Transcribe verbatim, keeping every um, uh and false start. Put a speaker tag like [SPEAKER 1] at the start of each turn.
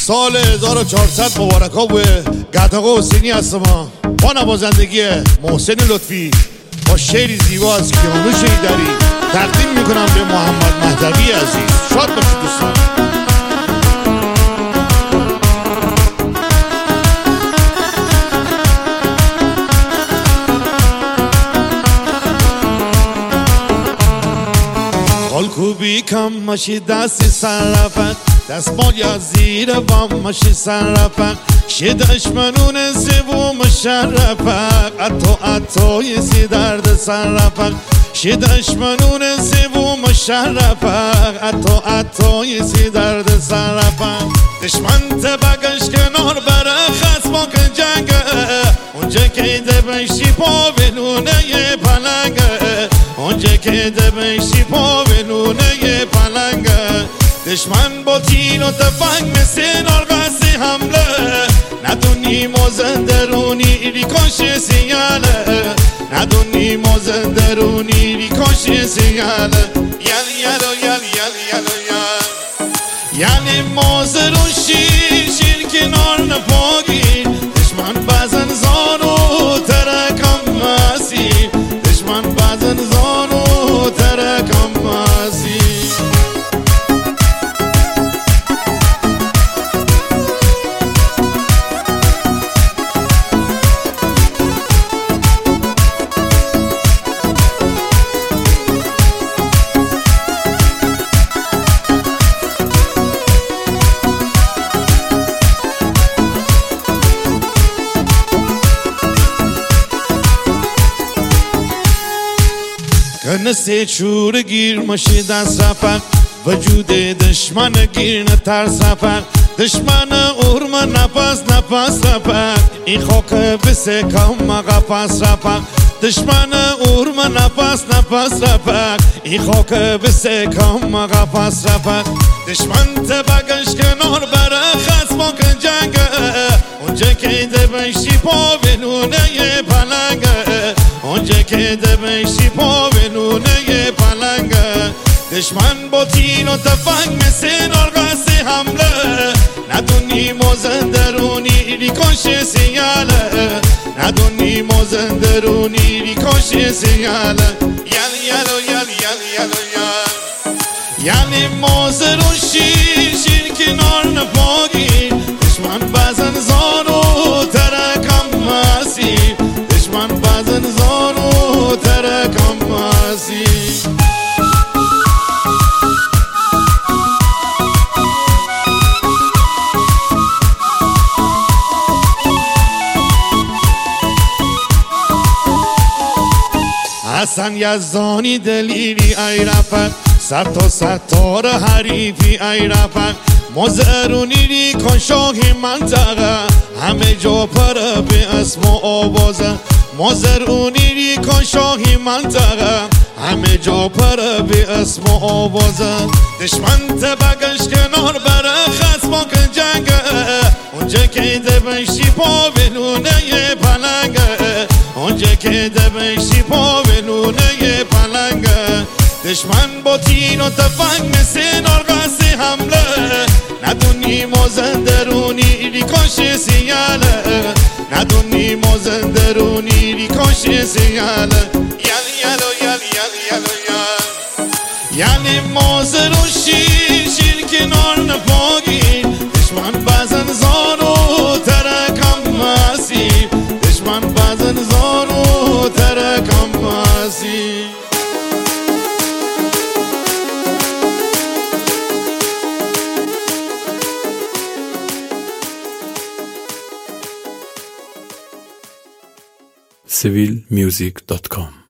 [SPEAKER 1] سال هزار و چهارصد مبارک ها بوه. گرداقا حسینی هستم با نوازندگی محسن لطفی با شعری زیبا از کیانوش ایدری تقدیم میکنم به محمد مهدوی عزیز. شاد باشید دوستان. خوبی کم ماشی دستی سرفت دست مالیا زیر وام ماشی سرفت شی دشمنون زیبو مشرفت اتو اتو یسی درد سرفت شی دشمنون زیبو مشرفت اتو اتو یسی درد سرفت دشمن تبگش کنار بره خسبا که جنگه اونجا که دبشی پا بلونه یه پلنگه اونجا که دبشی پا بلونه یه پلنگه دشمن با تین و تفنگ مثل نارگاسی حمله ندونی مازندرونی ریکاش سیاله ندونی مازندرونی ریکاش سیاله یل یلو یل یل یلو یل یعنی مازرون شیر شیر کنار نپاگیر دشمن بزن زانو ترکم ماسی دشمن بزن زانو ترکم ماسی کنسه چور گیر ماشی دست رفت وجود دشمن گیر نترس رفت دشمن ارم نفس نفس رفت این خاک بسه کم قفص رفت دشمن ارم نفس نفس رفت این خاک بسه کم قفص رفت دشمن تبگش کنار بره خسبا که جنگه اونجا که دبشی پا بلونه یه پلنگه اونجا که دبشی پا بلونه یه پلنگه دشمن با تین و تفنگ مثل نارگاسی حمله ندونی مازندرونی ریکاش سیاله ندونی مازندرونی ریکاش سیاله یل یلو یل یل یلو یل یعنی مازرون شیر شیر کنار نپاگیر دشمن بزن زانو ترکم ماسی دشمن بزن زانو ترکم ماسی حسن یزدانی دلیری ای رفت صد تا ستار حریفی ای رفت مازرونی ری کن شاهی منطقه همه جا پر به اسم و آوازه مازرونی ری کن شاهی منطقه همه جا پر به اسم و آوازه دشمن تبگش کنار بره خسبا که جنگه اونجا که دبشی پا بلونه یه پلنگه اونجا که دبشی پا بلونه یه پلنگه دشمن با تین و تفنگ مثل نارگاسی حمله ندونی مازندرونی ریکاش سیاله ندونی مازندرونی ریکاش سیاله یل یلو یل یل یلو یل یعنی مازرون شیر شیر کنار نپاگیر دشمن بزن زانو ترکم ماسی دشمن بزن زانو ترکم ماسی
[SPEAKER 2] سیویل میوزیک دات کام